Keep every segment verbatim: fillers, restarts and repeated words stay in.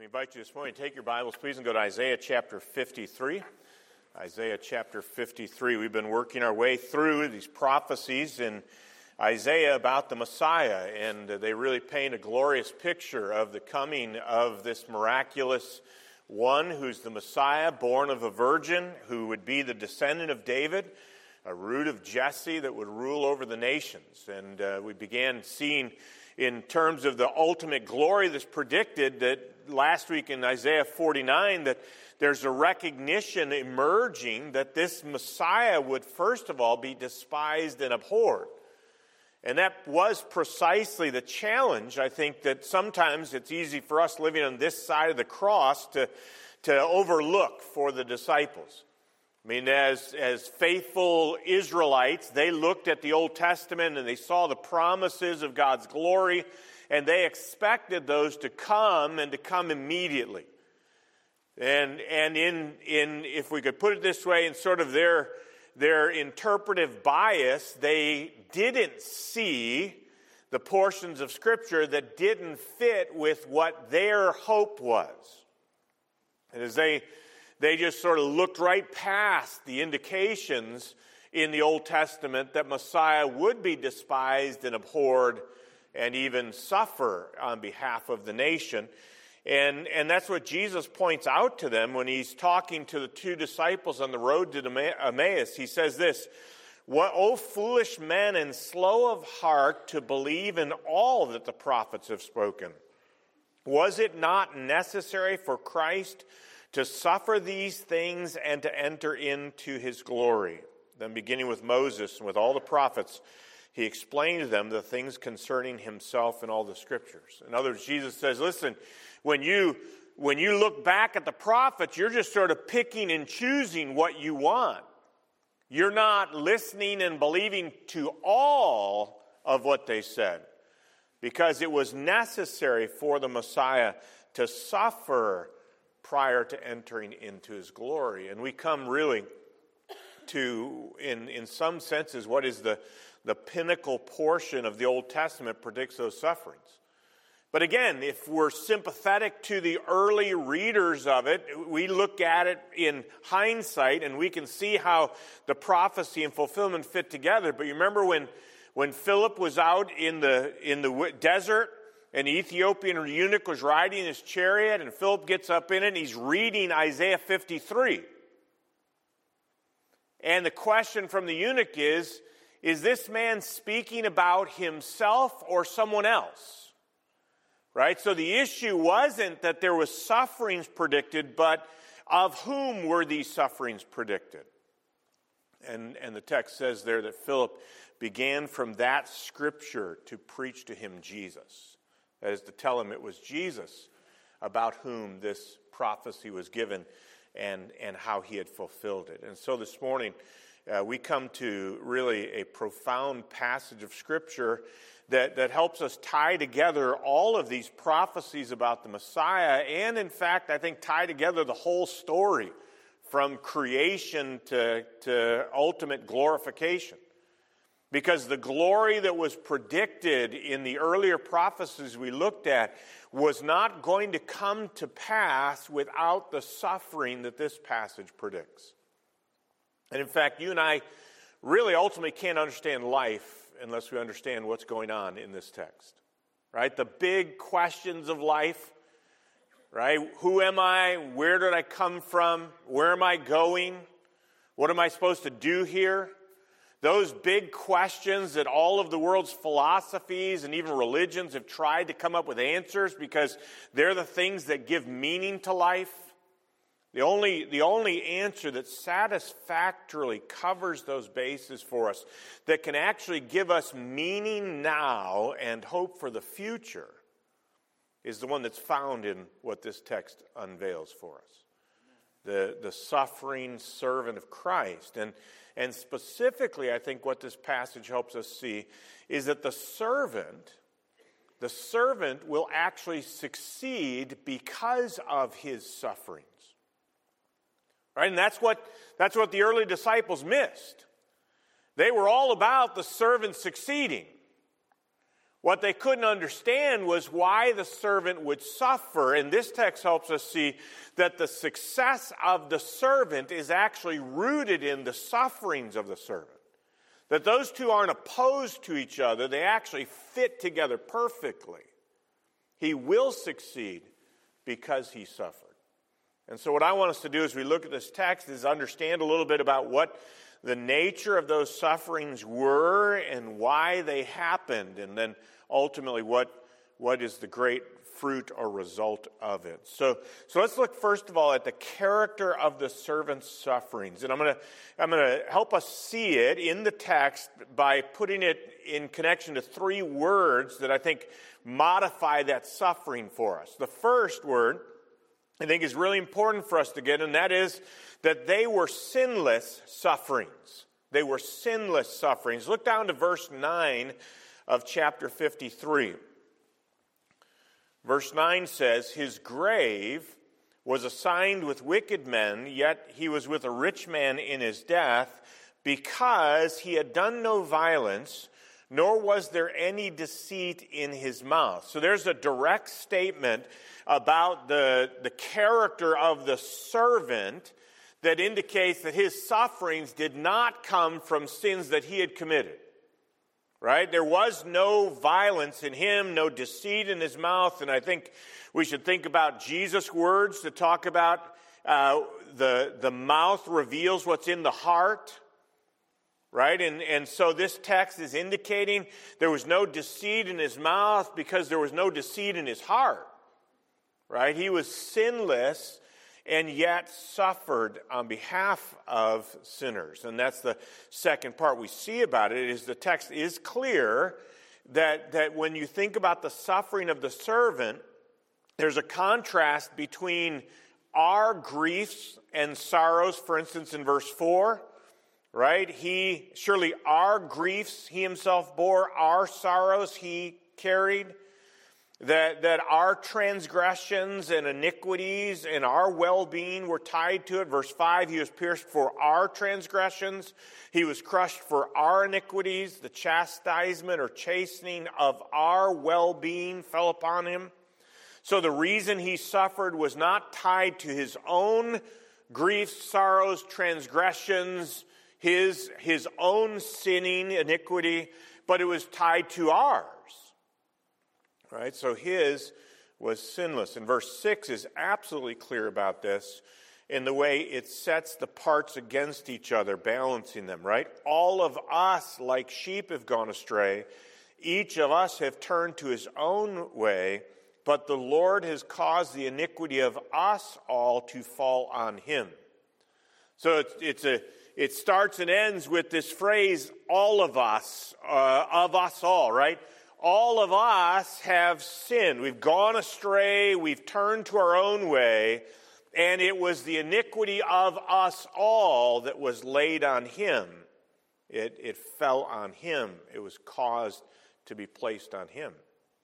We invite you this morning to take your Bibles, please, and go to Isaiah chapter fifty-three. Isaiah chapter fifty-three. We've been working our way through these prophecies in Isaiah about the Messiah, and they really paint a glorious picture of the coming of this miraculous one who's the Messiah, born of a virgin, who would be the descendant of David, a root of Jesse that would rule over the nations. And uh, we began seeing in terms of the ultimate glory that's predicted that last week in Isaiah forty-nine, that there's a recognition emerging that this Messiah would first of all be despised and abhorred. And that was precisely the challenge. I think that sometimes it's easy for us living on this side of the cross to, to overlook for the disciples. I mean, as, as faithful Israelites, they looked at the Old Testament and they saw the promises of God's glory, and they expected those to come and to come immediately. And and in in if we could put it this way, in sort of their their interpretive bias, they didn't see the portions of Scripture that didn't fit with what their hope was. And as they they just sort of looked right past the indications in the Old Testament that Messiah would be despised and abhorred and even suffer on behalf of the nation. And, and that's what Jesus points out to them when he's talking to the two disciples on the road to Emmaus. He says this, "What, O foolish men and slow of heart to believe in all that the prophets have spoken. Was it not necessary for Christ to suffer these things and to enter into his glory?" Then beginning with Moses and with all the prophets, he explained to them the things concerning himself in all the Scriptures. In other words, Jesus says, listen, when you when you look back at the prophets, you're just sort of picking and choosing what you want. You're not listening and believing to all of what they said, because it was necessary for the Messiah to suffer prior to entering into his glory. And we come really to, in, in some senses, what is the The pinnacle portion of the Old Testament predicts those sufferings. But again, if we're sympathetic to the early readers of it, we look at it in hindsight and we can see how the prophecy and fulfillment fit together. But you remember when, when Philip was out in the, in the desert and the Ethiopian eunuch was riding his chariot, and Philip gets up in it and he's reading Isaiah fifty-three. And the question from the eunuch is, Is this man speaking about himself or someone else? Right? So the issue wasn't that there was sufferings predicted, but of whom were these sufferings predicted? And, and the text says there that Philip began from that scripture to preach to him Jesus. That is, to tell him it was Jesus about whom this prophecy was given and, and how he had fulfilled it. And so this morning, Uh, we come to really a profound passage of Scripture that, that helps us tie together all of these prophecies about the Messiah and, in fact, I think tie together the whole story from creation to, to ultimate glorification. Because the glory that was predicted in the earlier prophecies we looked at was not going to come to pass without the suffering that this passage predicts. And in fact, you and I really ultimately can't understand life unless we understand what's going on in this text, right? The big questions of life, right? Who am I? Where did I come from? Where am I going? What am I supposed to do here? Those big questions that all of the world's philosophies and even religions have tried to come up with answers because they're the things that give meaning to life. The only, the only answer that satisfactorily covers those bases for us, that can actually give us meaning now and hope for the future, is the one that's found in what this text unveils for us. The, the suffering servant of Christ. And, and specifically, I think what this passage helps us see is that the servant, the servant will actually succeed because of his suffering. Right? And that's what, that's what the early disciples missed. They were all about the servant succeeding. What they couldn't understand was why the servant would suffer. And this text helps us see that the success of the servant is actually rooted in the sufferings of the servant. That those two aren't opposed to each other. They actually fit together perfectly. He will succeed because he suffered. And so what I want us to do as we look at this text is understand a little bit about what the nature of those sufferings were and why they happened, and then ultimately what, what is the great fruit or result of it. So, so let's look first of all at the character of the servant's sufferings. And I'm going to I'm going to help us see it in the text by putting it in connection to three words that I think modify that suffering for us. The first word I think is really important for us to get, and that is that they were sinless sufferings. They were sinless sufferings. Look down to verse nine of chapter fifty-three. Verse nine says, "His grave was assigned with wicked men, yet he was with a rich man in his death, because he had done no violence, nor was there any deceit in his mouth." So there's a direct statement about the, the character of the servant that indicates that his sufferings did not come from sins that he had committed. Right? There was no violence in him, no deceit in his mouth. And I think we should think about Jesus' words to talk about uh, the, the mouth reveals what's in the heart. Right? And, and so this text is indicating there was no deceit in his mouth because there was no deceit in his heart. Right? He was sinless and yet suffered on behalf of sinners. And that's the second part we see about it, is the text is clear that, that when you think about the suffering of the servant, there's a contrast between our griefs and sorrows. For instance, in verse four, right? He, surely our griefs he himself bore, our sorrows he carried. That, that our transgressions and iniquities and our well-being were tied to it. Verse five, he was pierced for our transgressions. He was crushed for our iniquities. The chastisement or chastening of our well-being fell upon him. So the reason he suffered was not tied to his own griefs, sorrows, transgressions, his, his own sinning, iniquity, but it was tied to ours. Right? So his was sinless. And verse six is absolutely clear about this in the way it sets the parts against each other, balancing them, right? All of us, like sheep, have gone astray. Each of us have turned to his own way, but the Lord has caused the iniquity of us all to fall on him. So it's, it's a, it starts and ends with this phrase, all of us, uh, of us all, right? All of us have sinned. We've gone astray. We've turned to our own way. And it was the iniquity of us all that was laid on him. It, it fell on him. It was caused to be placed on him.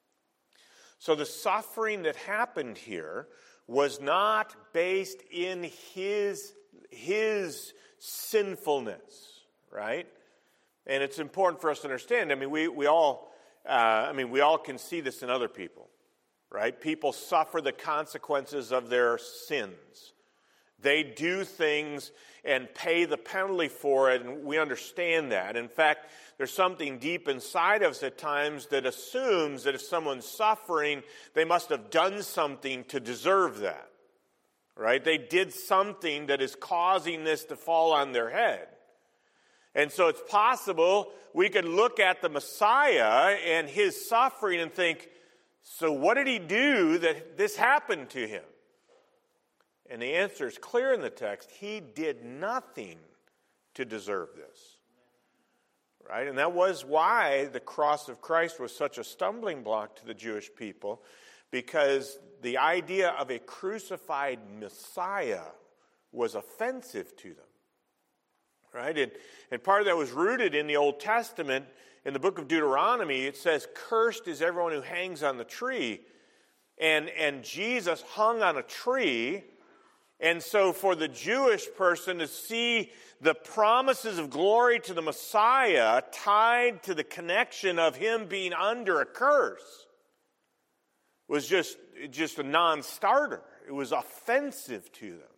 So the suffering that happened here was not based in his, his sinfulness, right? And it's important for us to understand. I mean, we, we all... Uh, I mean, we all can see this in other people, right? People suffer the consequences of their sins. They do things and pay the penalty for it, and we understand that. In fact, there's something deep inside of us at times that assumes that if someone's suffering, they must have done something to deserve that, right? They did something that is causing this to fall on their head. And so it's possible we could look at the Messiah and his suffering and think, so what did he do that this happened to him? And the answer is clear in the text. He did nothing to deserve this. Right? And that was why the cross of Christ was such a stumbling block to the Jewish people, because the idea of a crucified Messiah was offensive to them. Right? And, and part of that was rooted in the Old Testament. In the book of Deuteronomy, it says, cursed is everyone who hangs on the tree. And, and Jesus hung on a tree, And so for the Jewish person to see the promises of glory to the Messiah tied to the connection of him being under a curse was just, just a non-starter. It was offensive to them.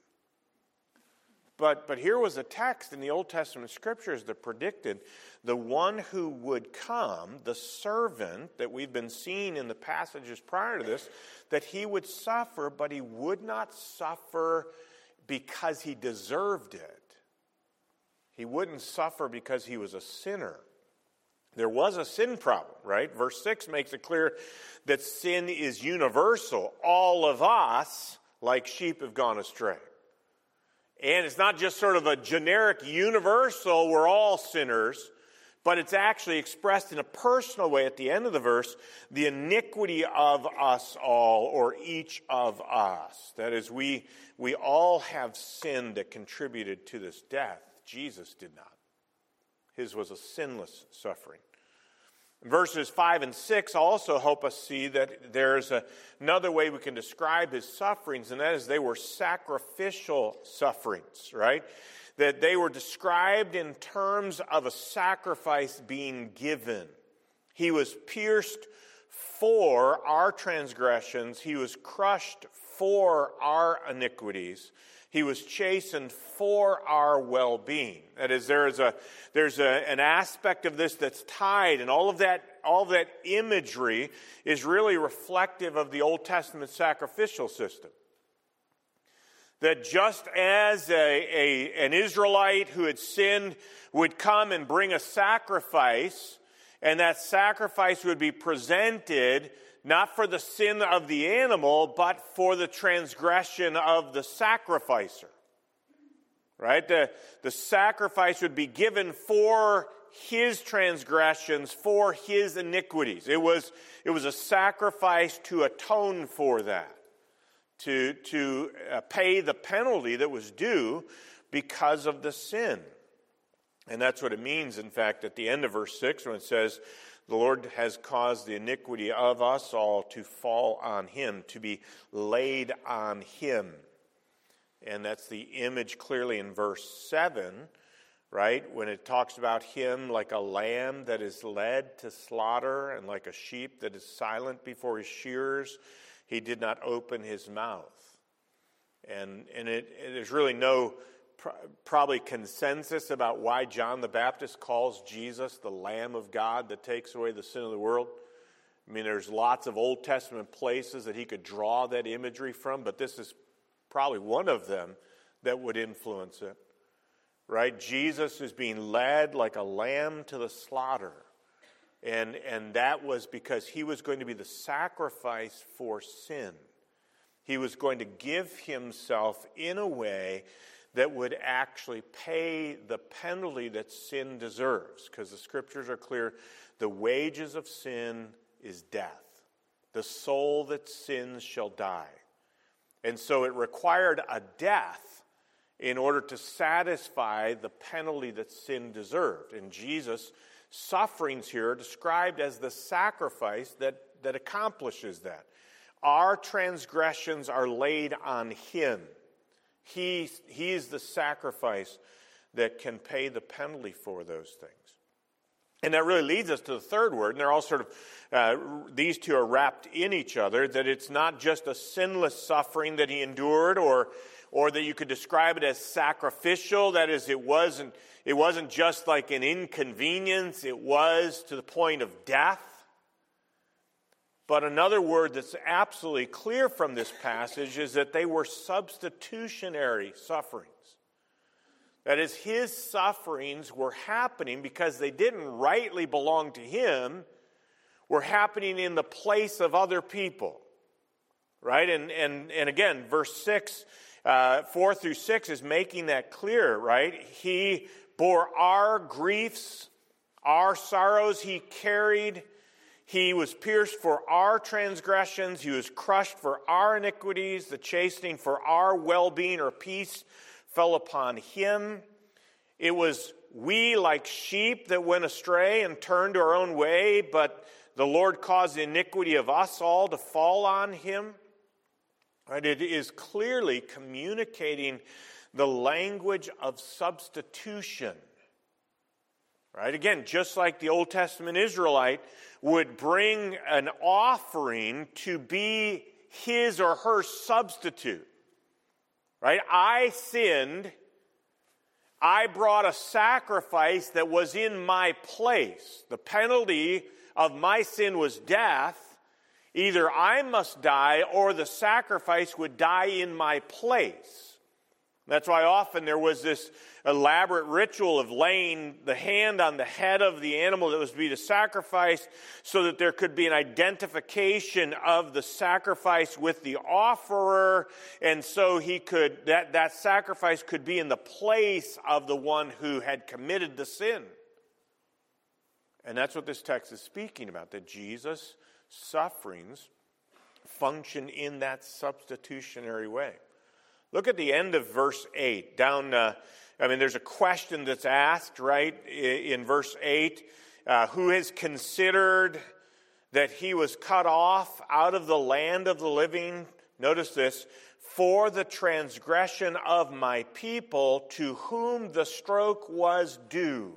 But, but here was a text in the Old Testament scriptures that predicted the one who would come, the servant that we've been seeing in the passages prior to this, that he would suffer, but he would not suffer because he deserved it. He wouldn't suffer because he was a sinner. There was a sin problem, right? Verse six makes it clear that sin is universal. All of us, like sheep, have gone astray. And it's not just sort of a generic universal, we're all sinners, but it's actually expressed in a personal way at the end of the verse, the iniquity of us all, or each of us. That is, we, we all have sinned that contributed to this death. Jesus did not. His was a sinless suffering. Verses five and six also help us see that there's a, another way we can describe his sufferings, and that is they were sacrificial sufferings, right? That they were described in terms of a sacrifice being given. He was pierced for our transgressions. He was crushed for our iniquities. He was chastened for our well-being. That is, there is a there's a, an aspect of this that's tied, and all of that all of that imagery is really reflective of the Old Testament sacrificial system. That just as a, a an Israelite who had sinned would come and bring a sacrifice, and that sacrifice would be presented not for the sin of the animal, but for the transgression of the sacrificer. Right? The, the sacrifice would be given for his transgressions, for his iniquities. It was, it was a sacrifice to atone for that, to, to uh, pay the penalty that was due because of the sin. And that's what it means, in fact, at the end of verse six, when it says, the Lord has caused the iniquity of us all to fall on him, to be laid on him. And that's the image clearly in verse seven, right? When it talks about him like a lamb that is led to slaughter and like a sheep that is silent before his shearers, he did not open his mouth. And, and it, it, there's really no probably consensus about why John the Baptist calls Jesus the Lamb of God that takes away the sin of the world. I mean, there's lots of Old Testament places that he could draw that imagery from, but this is probably one of them that would influence it. Right? Jesus is being led like a lamb to the slaughter. And, and that was because he was going to be the sacrifice for sin. He was going to give himself in a way that would actually pay the penalty that sin deserves. Because the scriptures are clear, the wages of sin is death. The soul that sins shall die. And so it required a death in order to satisfy the penalty that sin deserved. And Jesus' sufferings here are described as the sacrifice that, that accomplishes that. Our transgressions are laid on him. He, he is the sacrifice that can pay the penalty for those things. And that really leads us to the third word, and they're all sort of, uh, these two are wrapped in each other, that it's not just a sinless suffering that he endured, or or that you could describe it as sacrificial. That is, it wasn't, it wasn't just like an inconvenience, it was to the point of death. But another word that's absolutely clear from this passage is that they were substitutionary sufferings. That is, his sufferings were happening because they didn't rightly belong to him, were happening in the place of other people. Right? And and, and again, verse six, uh, four through six is making that clear, right? He bore our griefs, our sorrows he carried. He was pierced for our transgressions. He was crushed for our iniquities. The chastening for our well-being or peace fell upon him. It was we like sheep that went astray and turned to our own way, but the Lord caused the iniquity of us all to fall on him. Right? It is clearly communicating the language of substitution. Right? Again, just like the Old Testament Israelite would bring an offering to be his or her substitute. Right? I sinned. I brought a sacrifice that was in my place. The penalty of my sin was death. Either I must die or the sacrifice would die in my place. That's why often there was this elaborate ritual of laying the hand on the head of the animal that was to be the sacrifice so that there could be an identification of the sacrifice with the offerer, and so he could that, that sacrifice could be in the place of the one who had committed the sin. And that's what this text is speaking about, that Jesus' sufferings function in that substitutionary way. Look at the end of verse eight. Down, uh, I mean, there's a question that's asked, right, in verse eight. Uh, who has considered that he was cut off out of the land of the living? Notice this. For the transgression of my people, to whom the stroke was due.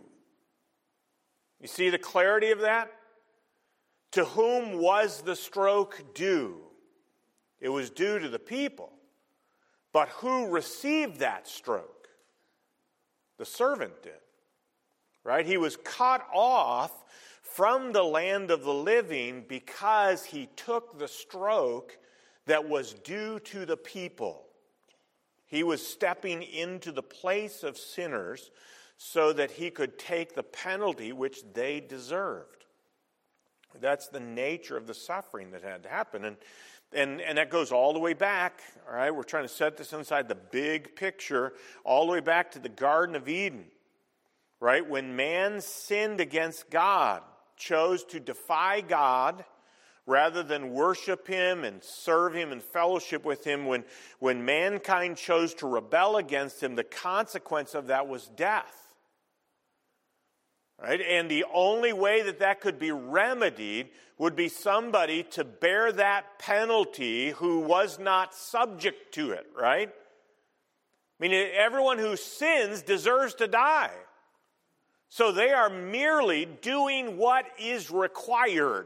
You see the clarity of that? To whom was the stroke due? It was due to the people. But who received that stroke? The servant did. Right? He was cut off from the land of the living because he took the stroke that was due to the people. He was stepping into the place of sinners so that he could take the penalty which they deserved. That's the nature of the suffering that had to happen. And And, and that goes all the way back, all right? We're trying to set this inside the big picture, all the way back to the Garden of Eden, right? When man sinned against God, chose to defy God rather than worship him and serve him and fellowship with him, when, when mankind chose to rebel against him, the consequence of that was death. Right? And the only way that that could be remedied would be somebody to bear that penalty who was not subject to it, right? I mean, everyone who sins deserves to die. So they are merely doing what is required.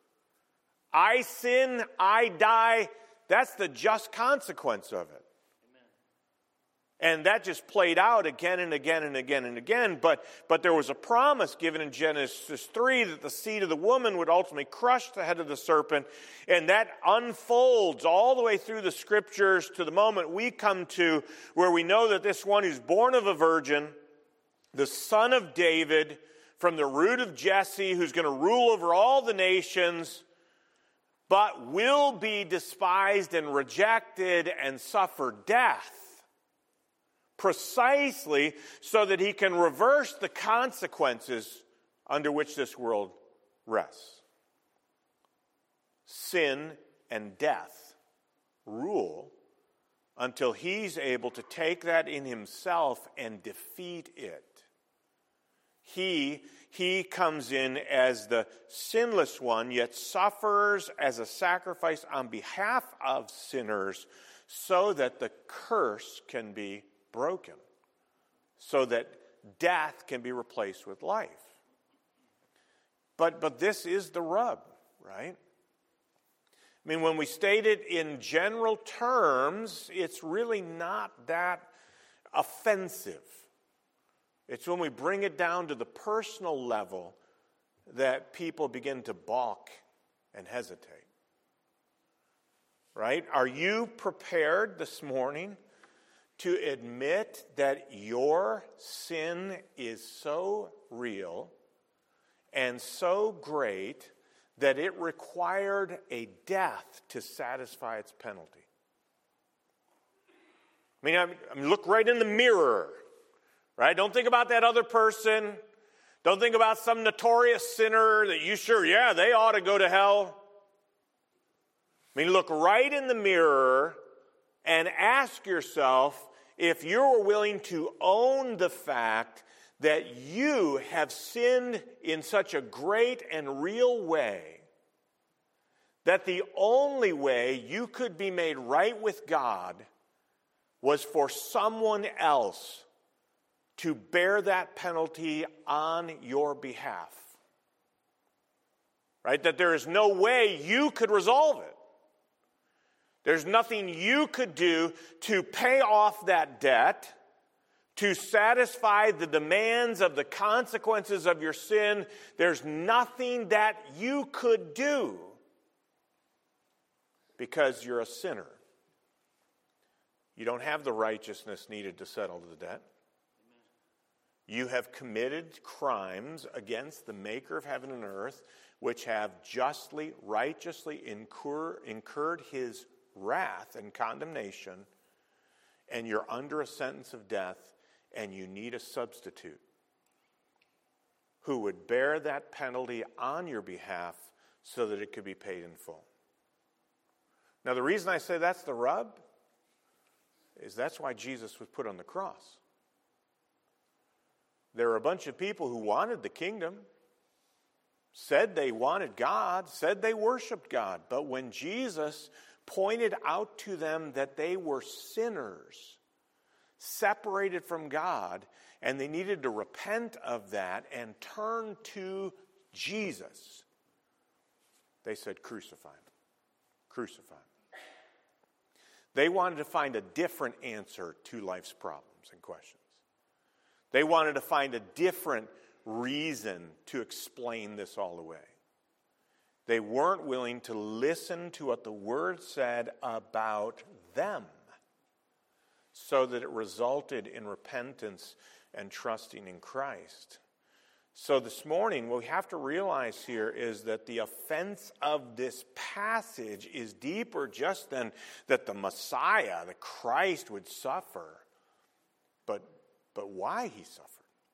I sin, I die. That's the just consequence of it. And that just played out again and again and again and again. But, but there was a promise given in Genesis three that the seed of the woman would ultimately crush the head of the serpent. And that unfolds all the way through the scriptures to the moment we come to where we know that this one who's born of a virgin, the son of David, from the root of Jesse, who's going to rule over all the nations, but will be despised and rejected and suffer death. Precisely so that he can reverse the consequences under which this world rests. Sin and death rule until he's able to take that in himself and defeat it. He, he comes in as the sinless one, yet suffers as a sacrifice on behalf of sinners so that the curse can be broken, so that death can be replaced with life. But, but this is the rub, right? I mean, when we state it in general terms, it's really not that offensive. It's when we bring it down to the personal level that people begin to balk and hesitate. Right? Are you prepared this morning to admit that your sin is so real and so great that it required a death to satisfy its penalty? I mean, I mean, look right in the mirror, right? Don't think about that other person. Don't think about some notorious sinner that you sure, yeah, they ought to go to hell. I mean, look right in the mirror and ask yourself if you're willing to own the fact that you have sinned in such a great and real way that the only way you could be made right with God was for someone else to bear that penalty on your behalf. Right? That there is no way you could resolve it. There's nothing you could do to pay off that debt, to satisfy the demands of the consequences of your sin. There's nothing that you could do because you're a sinner. You don't have the righteousness needed to settle the debt. You have committed crimes against the maker of heaven and earth, which have justly, righteously incur, incurred his wrath and condemnation, and you're under a sentence of death, and you need a substitute who would bear that penalty on your behalf so that it could be paid in full. Now, the reason I say that's the rub is that's why Jesus was put on the cross. There were a bunch of people who wanted the kingdom, said they wanted God, said they worshiped God. But when Jesus pointed out to them that they were sinners, separated from God, and they needed to repent of that and turn to Jesus, they said, crucify him. Crucify him. They wanted to find a different answer to life's problems and questions. They wanted to find a different reason to explain this all away. They weren't willing to listen to what the Word said about them so that it resulted in repentance and trusting in Christ. So this morning, what we have to realize here is that the offense of this passage is deeper just than that the Messiah, the Christ, would suffer, but, but why he suffered.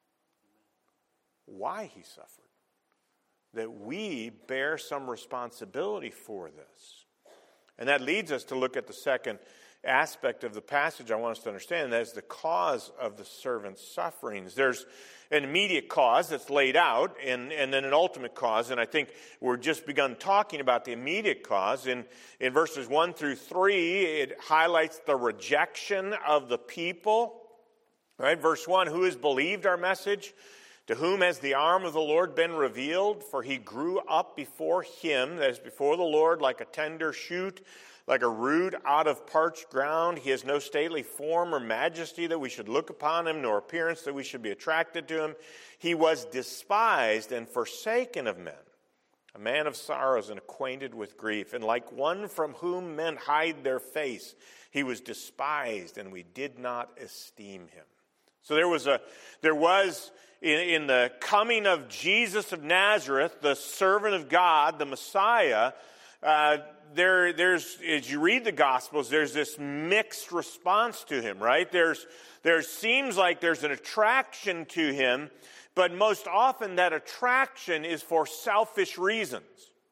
Why he suffered. That we bear some responsibility for this. And that leads us to look at the second aspect of the passage I want us to understand, and that is the cause of the servant's sufferings. There's an immediate cause that's laid out, and, and then an ultimate cause, and I think we're just begun talking about the immediate cause. In, in verses one through three, it highlights the rejection of the people. Right? Verse one, who has believed our message? To whom has the arm of the Lord been revealed? For he grew up before him, that is before the Lord, like a tender shoot, like a root out of parched ground. He has no stately form or majesty that we should look upon him, nor appearance that we should be attracted to him. He was despised and forsaken of men, a man of sorrows and acquainted with grief. And like one from whom men hide their face, he was despised, and we did not esteem him. So there was a, there was in, in the coming of Jesus of Nazareth, the servant of God, the Messiah, uh, there, there's, as you read the Gospels, there's this mixed response to him, right? There's, there seems like there's an attraction to him, but most often that attraction is for selfish reasons.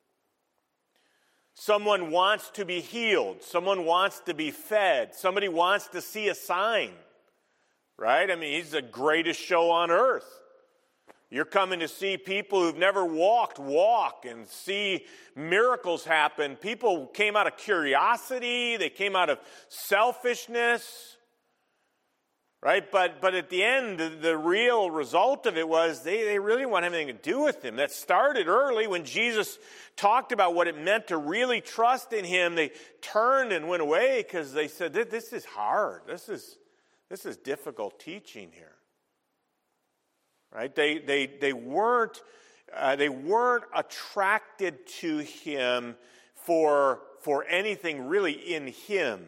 Someone wants to be healed. Someone wants to be fed. Somebody wants to see a sign, right? I mean, he's the greatest show on earth. You're coming to see people who've never walked walk and see miracles happen. People came out of curiosity. They came out of selfishness. Right? But but at the end, the, the real result of it was they, they really didn't want anything to do with him. That started early when Jesus talked about what it meant to really trust in him. They turned and went away because they said, this is hard. This is, this is difficult teaching here. Right? They they they weren't uh, they weren't attracted to him for for anything really in him,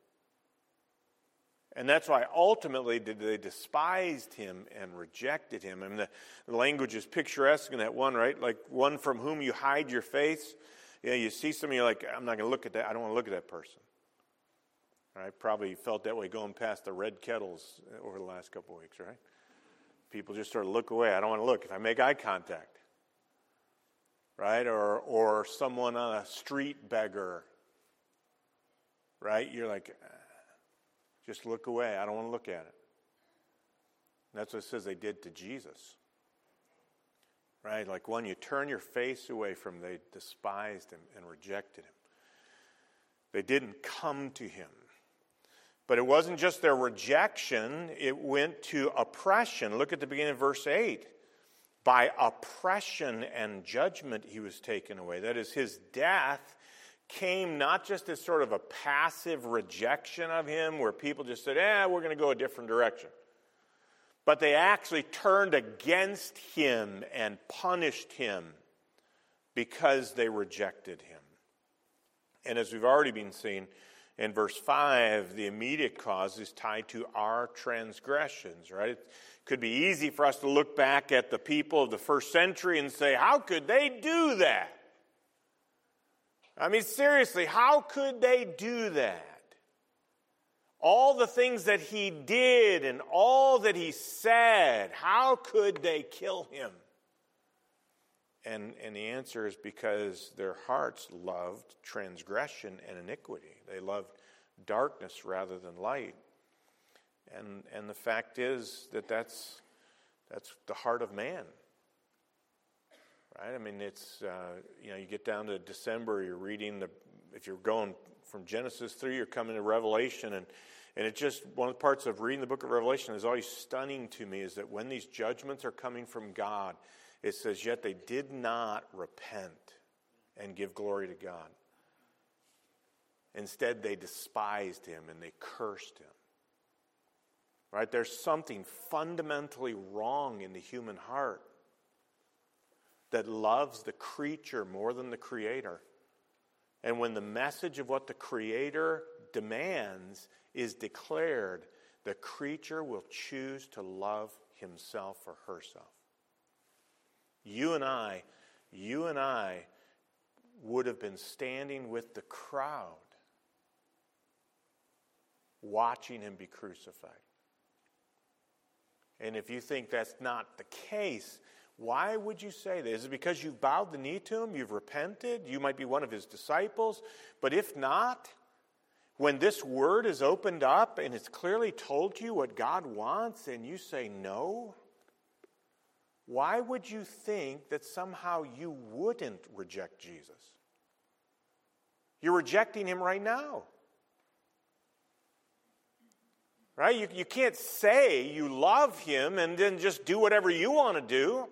and that's why ultimately they despised him and rejected him. I mean, the, the language is picturesque in that one, right? Like one from whom you hide your face. Yeah, you see somebody, you're like, I'm not going to look at that. I don't want to look at that person. Right? Probably felt that way going past the red kettles over the last couple of weeks, right? People just sort of look away. I don't want to look. If I make eye contact, right? Or or someone on a street beggar, right? You're like, just look away. I don't want to look at it. And that's what it says they did to Jesus. right? Like one you turn your face away from, they despised him and rejected him. They didn't come to him. But it wasn't just their rejection, it went to oppression. Look at the beginning of verse eight. By oppression and judgment he was taken away. That is, his death came not just as sort of a passive rejection of him, where people just said, eh, we're going to go a different direction. But they actually turned against him and punished him because they rejected him. And as we've already been seeing, in verse five, the immediate cause is tied to our transgressions, right? It could be easy for us to look back at the people of the first century and say, how could they do that? I mean, seriously, how could they do that? All the things that he did and all that he said, how could they kill him? And, and the answer is because their hearts loved transgression and iniquity. They loved darkness rather than light. And, and the fact is that that's, that's the heart of man. Right? I mean, it's, uh, you know, you get down to December, you're reading the, if you're going from Genesis through, you're coming to Revelation, and, and it's just one of the parts of reading the book of Revelation is always stunning to me is that when these judgments are coming from God, it says, yet they did not repent and give glory to God. Instead, they despised him and they cursed him. Right? There's something fundamentally wrong in the human heart that loves the creature more than the Creator. And when the message of what the Creator demands is declared, the creature will choose to love himself or herself. You and I, you and I would have been standing with the crowd watching him be crucified. And if you think that's not the case, why would you say this? Is it because you've bowed the knee to him? You've repented? You might be one of his disciples. But if not, when this word is opened up and it's clearly told you what God wants and you say no, why would you think that somehow you wouldn't reject Jesus? You're rejecting him right now. Right? You, you can't say you love him and then just do whatever you want to do.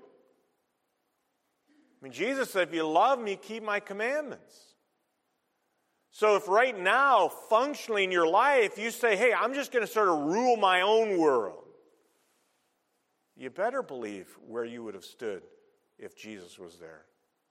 I mean, Jesus said, if you love me, keep my commandments. So if right now, functionally in your life, you say, hey, I'm just going to sort of rule my own world, you better believe where you would have stood if Jesus was there.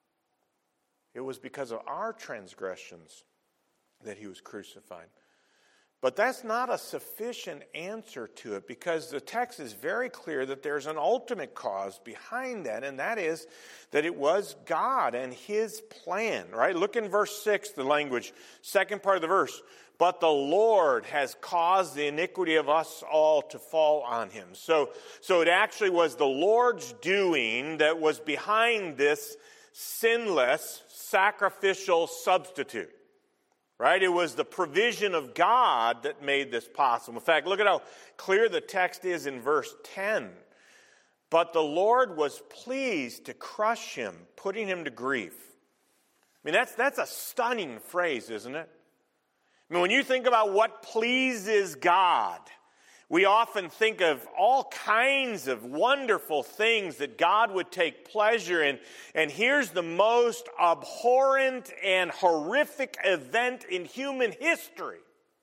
It was because of our transgressions that he was crucified. But that's not a sufficient answer to it, because the text is very clear that there's an ultimate cause behind that, and that is that it was God and his plan, right? Look in verse six, the language, second part of the verse. But the Lord has caused the iniquity of us all to fall on him. So, so it actually was the Lord's doing that was behind this sinless sacrificial substitute. Right? It was the provision of God that made this possible. In fact, look at how clear the text is in verse ten. But the Lord was pleased to crush him, putting him to grief. I mean, that's, that's a stunning phrase, isn't it? I mean, when you think about what pleases God, we often think of all kinds of wonderful things that God would take pleasure in. And here's the most abhorrent and horrific event in human history.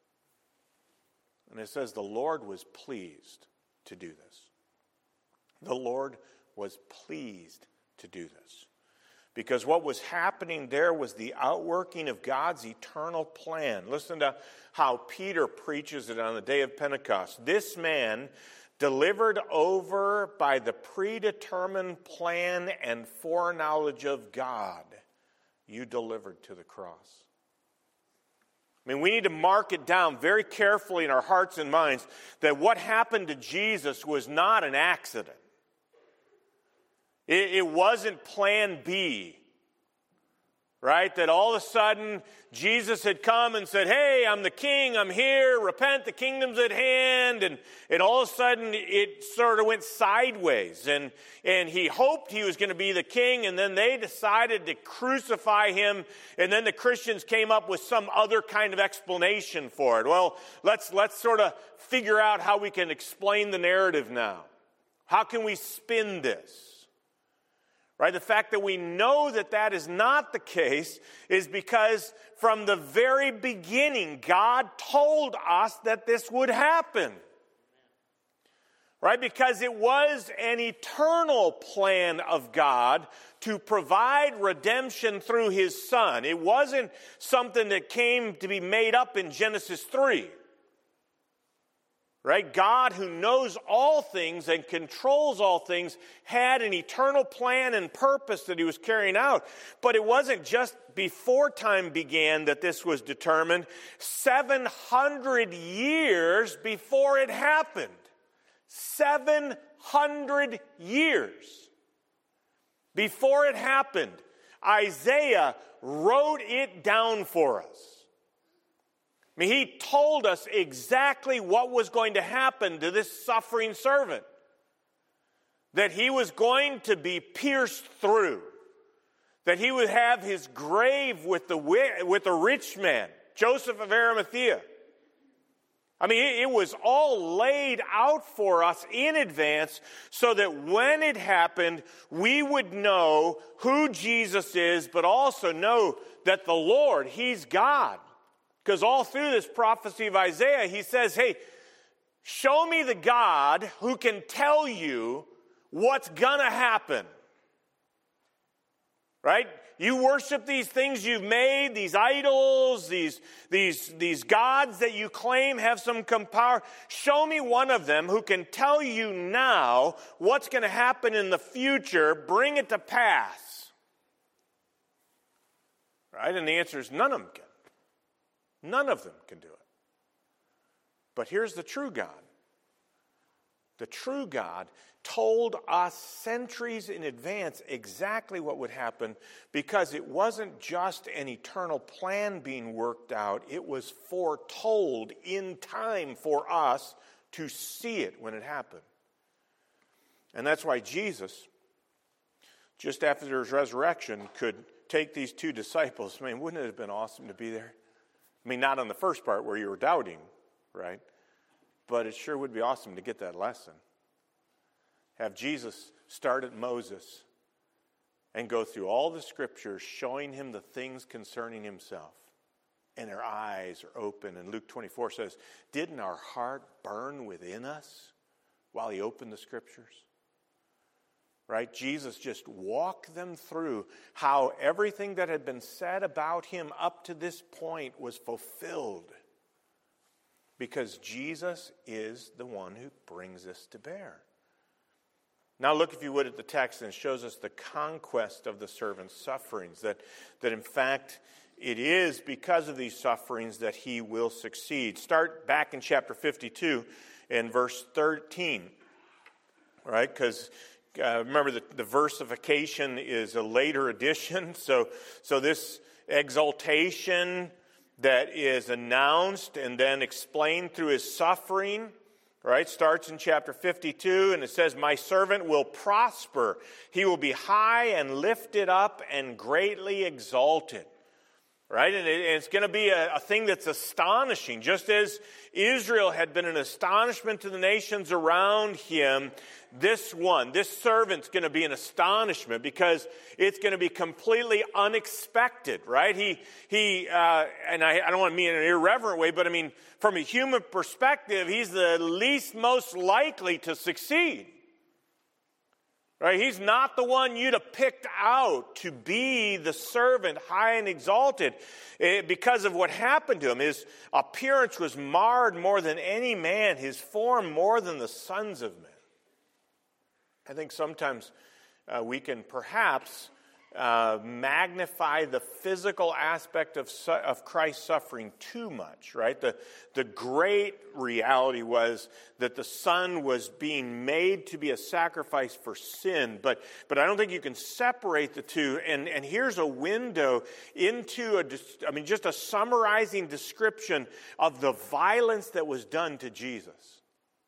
And it says the Lord was pleased to do this. The Lord was pleased to do this. Because what was happening there was the outworking of God's eternal plan. Listen to how Peter preaches it on the day of Pentecost. This man, delivered over by the predetermined plan and foreknowledge of God, you delivered to the cross. I mean, we need to mark it down very carefully in our hearts and minds that what happened to Jesus was not an accident. It, it wasn't plan B. right? That all of a sudden Jesus had come and said, hey, I'm the king, I'm here, repent, the kingdom's at hand. And, and all of a sudden it sort of went sideways. And, and he hoped he was going to be the king, and then they decided to crucify him. And then the Christians came up with some other kind of explanation for it. Well, let's, let's sort of figure out how we can explain the narrative now. How can we spin this? Right? The fact that we know that that is not the case is because from the very beginning, God told us that this would happen. Right? Because it was an eternal plan of God to provide redemption through His Son. It wasn't something that came to be made up in Genesis three. Right? God, who knows all things and controls all things, had an eternal plan and purpose that He was carrying out. But it wasn't just before time began that this was determined. seven hundred years before it happened. seven hundred years before it happened, Isaiah wrote it down for us. I mean, he told us exactly what was going to happen to this suffering servant. That he was going to be pierced through. That he would have his grave with the, with the rich man, Joseph of Arimathea. I mean, it, it was all laid out for us in advance so that when it happened, we would know who Jesus is, but also know that the Lord, He's God. Because all through this prophecy of Isaiah, he says, hey, show me the God who can tell you what's going to happen. Right? You worship these things you've made, these idols, these, these, these gods that you claim have some power. Show me one of them who can tell you now what's going to happen in the future. Bring it to pass. Right? And the answer is none of them can. None of them can do it. But here's the true God. The true God told us centuries in advance exactly what would happen because it wasn't just an eternal plan being worked out. It was foretold in time for us to see it when it happened. And that's why Jesus, just after his resurrection, could take these two disciples. I mean, wouldn't it have been awesome to be there? I mean, not on the first part where you were doubting, right? But it sure would be awesome to get that lesson. Have Jesus start at Moses and go through all the scriptures showing him the things concerning himself. And their eyes are open. And Luke twenty-four says, didn't our heart burn within us while he opened the scriptures? Right? Jesus just walked them through how everything that had been said about him up to this point was fulfilled. Because Jesus is the one who brings this to bear. Now look, if you would, at the text, and it shows us the conquest of the servant's sufferings. That, that in fact, it is because of these sufferings that he will succeed. Start back in chapter fifty-two in verse thirteen. Right? Because Uh, remember, the, the versification is a later addition. So, so this exaltation that is announced and then explained through his suffering, right, starts in chapter fifty-two, and it says, my servant will prosper. He will be high and lifted up and greatly exalted. Right? And, it, and it's going to be a, a thing that's astonishing. Just as Israel had been an astonishment to the nations around him, this one, this servant's going to be an astonishment because it's going to be completely unexpected, right? He, he, uh, and I, I don't want to mean in an irreverent way, but I mean, from a human perspective, he's the least most likely to succeed. Right? He's not the one you'd have picked out to be the servant high and exalted it, because of what happened to him. His appearance was marred more than any man, his form more than the sons of men. I think sometimes uh, we can perhaps uh, magnify the physical aspect of su- of Christ's suffering too much, right? The, the great reality was that the Son was being made to be a sacrifice for sin, but, but I don't think you can separate the two. And, and here's a window into, a, I mean, just a summarizing description of the violence that was done to Jesus.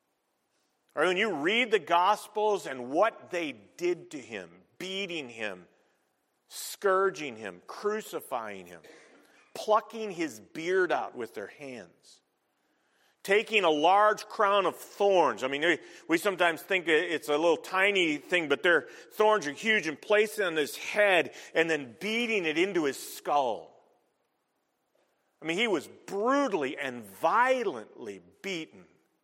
Or when you read the Gospels and what they did to him, beating him, scourging him, crucifying him, plucking his beard out with their hands, taking a large crown of thorns. I mean, we sometimes think it's a little tiny thing, but their thorns are huge, and placing it on his head and then beating it into his skull. I mean, he was brutally and violently beaten.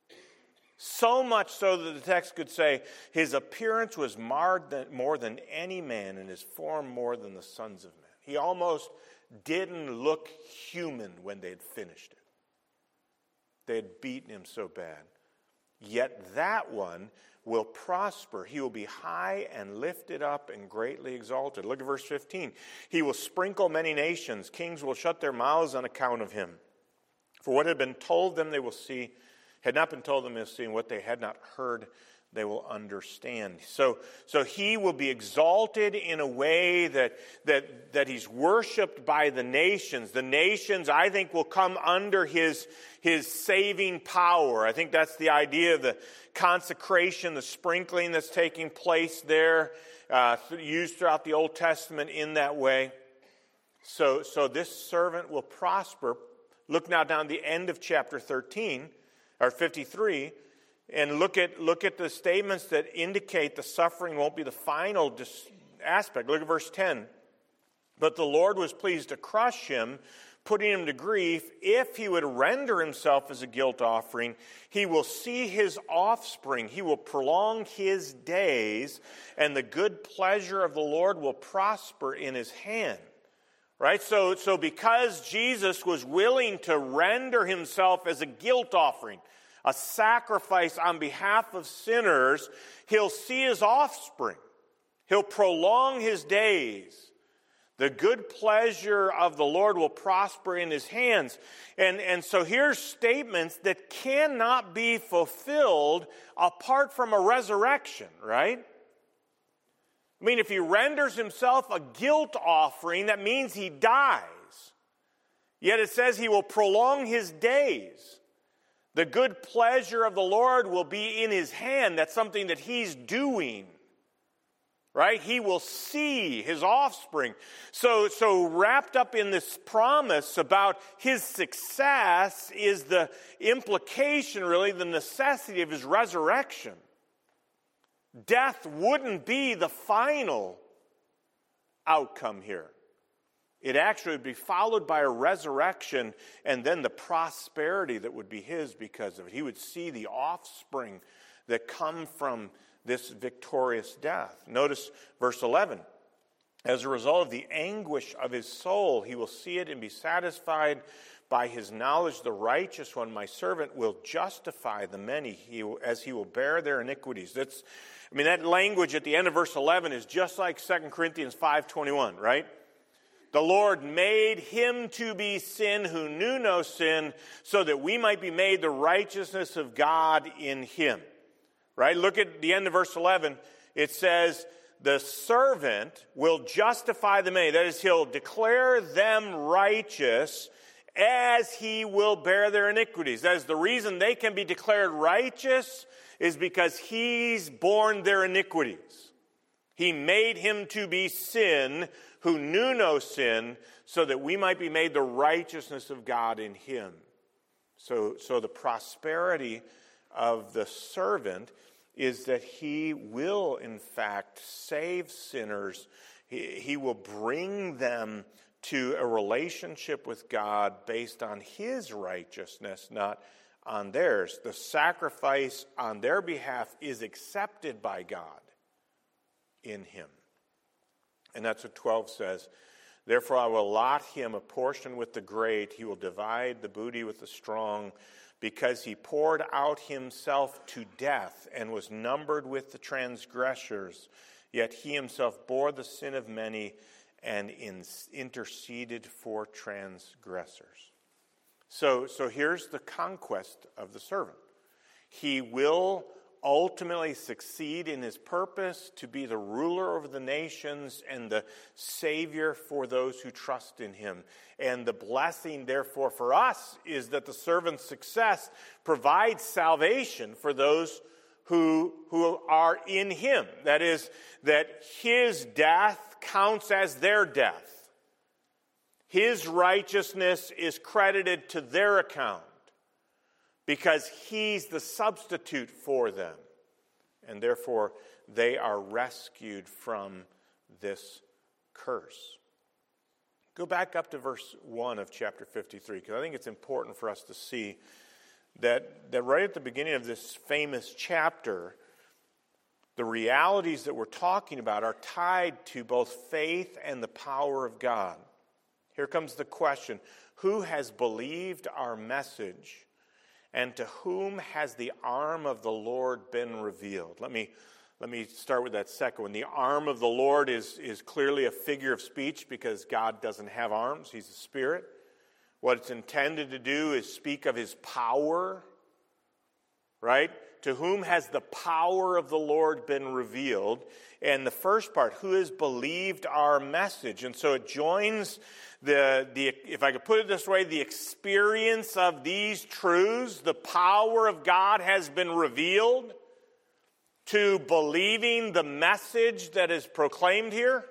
So much so that the text could say, his appearance was marred than, more than any man, and his form more than the sons of men. He almost didn't look human when they had finished it. They had beaten him so bad. Yet that one will prosper. He will be high and lifted up and greatly exalted. Look at verse fifteen. He will sprinkle many nations. Kings will shut their mouths on account of him. For what had been told them they will see, had not been told them they will see, and what they had not heard they will understand. So, so he will be exalted in a way that, that, that he's worshipped by the nations. The nations, I think, will come under his, his saving power. I think that's the idea of the consecration, the sprinkling that's taking place there, uh, used throughout the Old Testament in that way. So, so this servant will prosper. Look now down the end of chapter thirteen, or fifty-three, and look at look at the statements that indicate the suffering won't be the final dis- aspect. Look at verse ten. But the Lord was pleased to crush him, putting him to grief. If he would render himself as a guilt offering, he will see his offspring. He will prolong his days, and the good pleasure of the Lord will prosper in his hand. Right? So, so because Jesus was willing to render himself as a guilt offering, a sacrifice on behalf of sinners, he'll see his offspring. He'll prolong his days. The good pleasure of the Lord will prosper in his hands. And, and so here's statements that cannot be fulfilled apart from a resurrection, right? I mean, if he renders himself a guilt offering, that means he dies. Yet it says he will prolong his days. The good pleasure of the Lord will be in his hand. That's something that he's doing. Right? He will see his offspring. So, so wrapped up in this promise about his success is the implication, really, the necessity of his resurrection. Death wouldn't be the final outcome here. It actually would be followed by a resurrection and then the prosperity that would be his because of it. He would see the offspring that come from this victorious death. Notice verse eleven. As a result of the anguish of his soul, he will see it and be satisfied. By his knowledge, the righteous one, my servant, will justify the many he will, as he will bear their iniquities. That's, I mean, that language at the end of verse eleven is just like Second Corinthians five twenty-one, right? The Lord made him to be sin who knew no sin, so that we might be made the righteousness of God in him. Right? Look at the end of verse eleven. It says, the servant will justify the many. That is, he'll declare them righteous as he will bear their iniquities. That is, the reason they can be declared righteous is because he's borne their iniquities. He made him to be sin who knew no sin, so that we might be made the righteousness of God in him. So, so the prosperity of the servant is that he will, in fact, save sinners. He, he will bring them to a relationship with God based on his righteousness, not on theirs. The sacrifice on their behalf is accepted by God in him. And that's what twelve says. Therefore I will allot him a portion with the great. He will divide the booty with the strong, because he poured out himself to death and was numbered with the transgressors. yet he himself bore the sin of many and in, interceded for transgressors. So, so here's the conquest of the servant. He will ultimately succeed in his purpose to be the ruler over the nations and the Savior for those who trust in him. And the blessing, therefore, for us is that the servant's success provides salvation for those who, who are in him. That is, that his death counts as their death. His righteousness is credited to their account, because he's the substitute for them. And therefore, they are rescued from this curse. Go back up to verse one of chapter fifty-three, because I think it's important for us to see that, that right at the beginning of this famous chapter, the realities that we're talking about are tied to both faith and the power of God. Here comes the question: who has believed our message? And to whom has the arm of the Lord been revealed? Let me, let me start with that second one. The arm of the Lord is, is clearly a figure of speech, because God doesn't have arms. He's a spirit. What it's intended to do is speak of his power, right? To whom has the power of the Lord been revealed? And the first part, who has believed our message? And so it joins the, the, if I could put it this way, the experience of these truths. The power of God has been revealed to believing the message that is proclaimed here.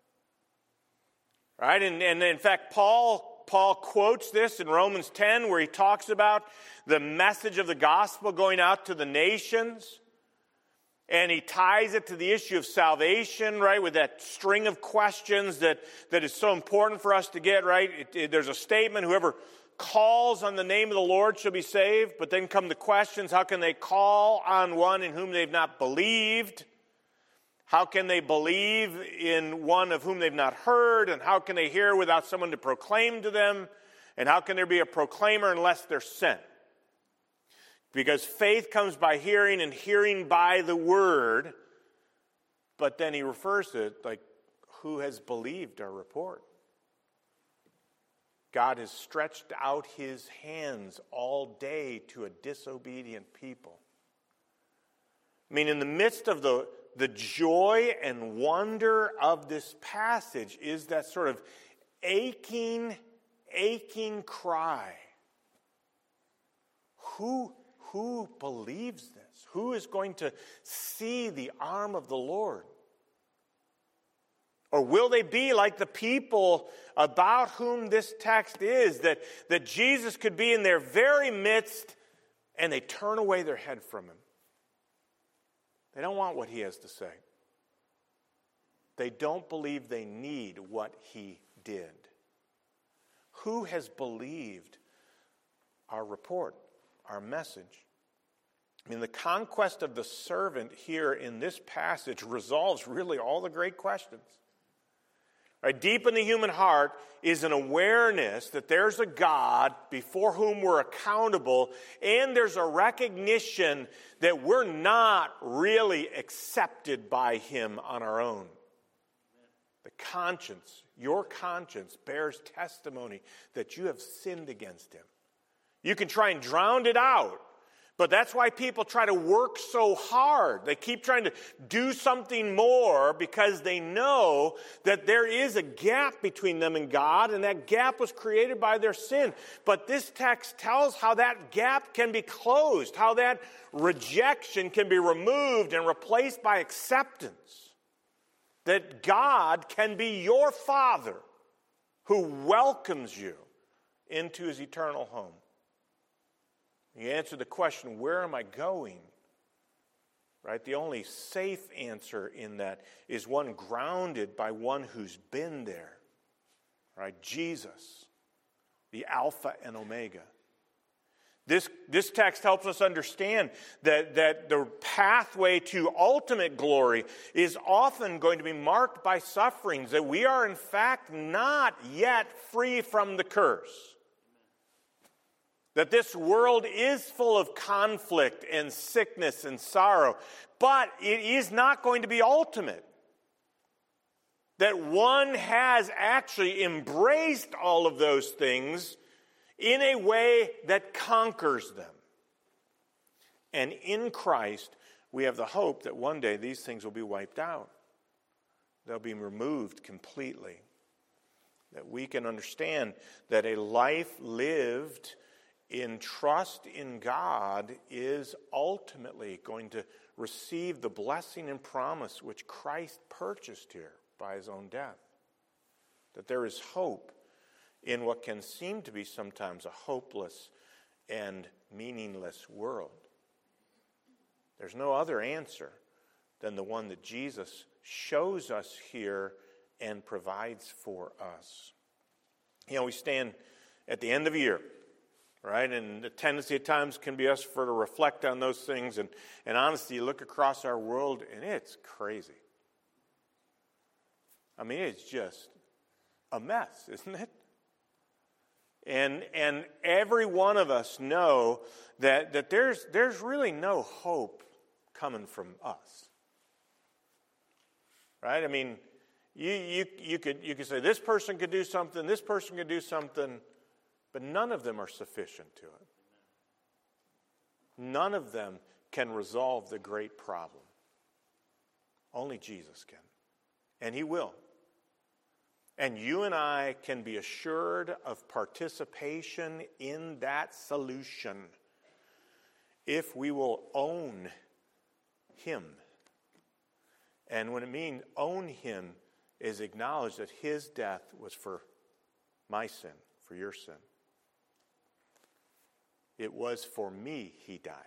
Right? And, and in fact, Paul Paul quotes this in Romans ten, where he talks about the message of the gospel going out to the nations. And he ties it to the issue of salvation, right, with that string of questions that, that is so important for us to get, right? It, it, there's a statement: whoever calls on the name of the Lord shall be saved. But then come the questions: how can they call on one in whom they've not believed? How can they believe in one of whom they've not heard? And how can they hear without someone to proclaim to them? And how can there be a proclaimer unless they're sent? Because faith comes by hearing, and hearing by the word. But then he refers to it like, who has believed our report? God has stretched out his hands all day to a disobedient people. I mean, in the midst of the The joy and wonder of this passage is that sort of aching, aching cry. Who, who believes this? Who is going to see the arm of the Lord? Or will they be like the people about whom this text is, that, that Jesus could be in their very midst and they turn away their head from him? They don't want what he has to say. They don't believe they need what he did. Who has believed our report, our message? I mean, the conquest of the servant here in this passage resolves really all the great questions. Right, deep in the human heart is an awareness that there's a God before whom we're accountable, and there's a recognition that we're not really accepted by him on our own. The conscience, your conscience, bears testimony that you have sinned against him. You can try and drown it out, but that's why people try to work so hard. They keep trying to do something more because they know that there is a gap between them and God, and that gap was created by their sin. But this text tells how that gap can be closed, how that rejection can be removed and replaced by acceptance. That God can be your Father who welcomes you into his eternal home. You answer the question, where am I going? Right? The only safe answer in that is one grounded by one who's been there. Right? Jesus, the Alpha and Omega. This, this text helps us understand that, that the pathway to ultimate glory is often going to be marked by sufferings, that we are in fact not yet free from the curse. That this world is full of conflict and sickness and sorrow, but it is not going to be ultimate. that one has actually embraced all of those things in a way that conquers them. And in Christ, we have the hope that one day these things will be wiped out. They'll be removed completely. That we can understand that a life lived in trust in God is ultimately going to receive the blessing and promise which Christ purchased here by his own death. That there is hope in what can seem to be sometimes a hopeless and meaningless world. There's no other answer than the one that Jesus shows us here and provides for us. You know, we stand at the end of a year, right? And the tendency at times can be us for to reflect on those things. And, and honestly, you look across our world and it's crazy. I mean, it's just a mess, isn't it? And and every one of us know that, that there's there's really no hope coming from us. Right? I mean, you you you could you could say this person could do something, this person could do something, but none of them are sufficient to it. None of them can resolve the great problem. Only Jesus can. And he will. And you and I can be assured of participation in that solution if we will own him. And when it means own him is acknowledge that his death was for my sin, for your sin. It was for me he died.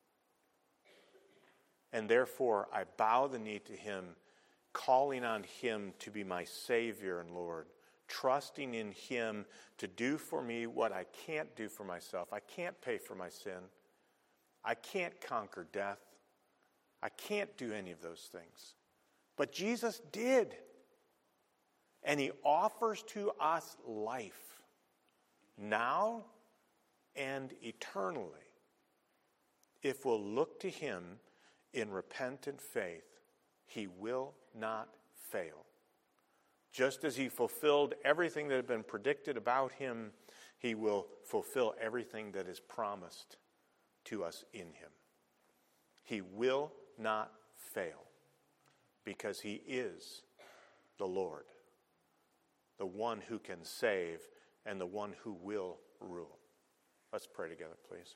And therefore I bow the knee to him, calling on him to be my Savior and Lord, trusting in him to do for me what I can't do for myself. I can't pay for my sin. I can't conquer death. I can't do any of those things. But Jesus did. And he offers to us life now and eternally if we'll look to him in repentant faith. He will not fail. Just as he fulfilled everything that had been predicted about him, he will fulfill everything that is promised to us in him. He will not fail because he is the Lord, the one who can save and the one who will rule. Let's pray together, please.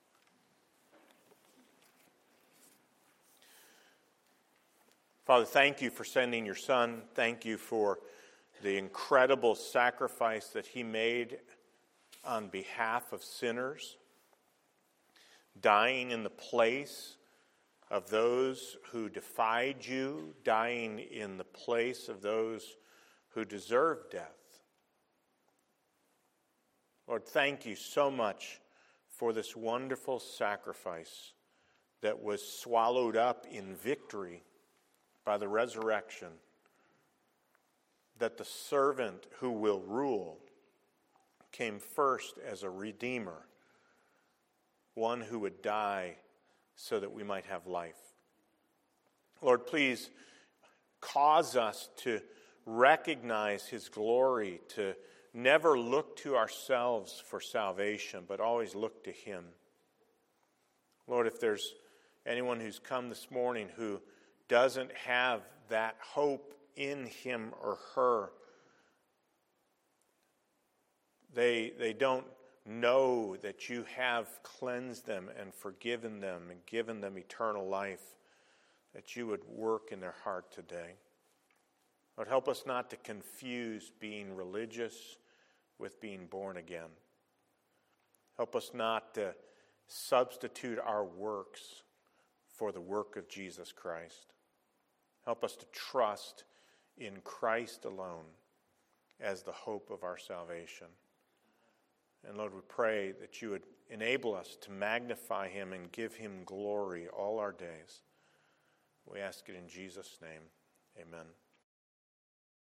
Father, thank you for sending your Son. Thank you for the incredible sacrifice that he made on behalf of sinners, dying in the place of those who defied you, dying in the place of those who deserved death. Lord, thank you so much for this wonderful sacrifice that was swallowed up in victory by the resurrection, that the servant who will rule came first as a redeemer, one who would die so that we might have life. Lord, please cause us to recognize his glory, to never look to ourselves for salvation, but always look to him. Lord, if there's anyone who's come this morning who doesn't have that hope in him or her, they, they don't know that you have cleansed them and forgiven them and given them eternal life, that you would work in their heart today. Lord, help us not to confuse being religious with being born again. Help us not to substitute our works for the work of Jesus Christ. Help us to trust in Christ alone as the hope of our salvation. And Lord, we pray that you would enable us to magnify him and give him glory all our days. We ask it in Jesus' name. Amen.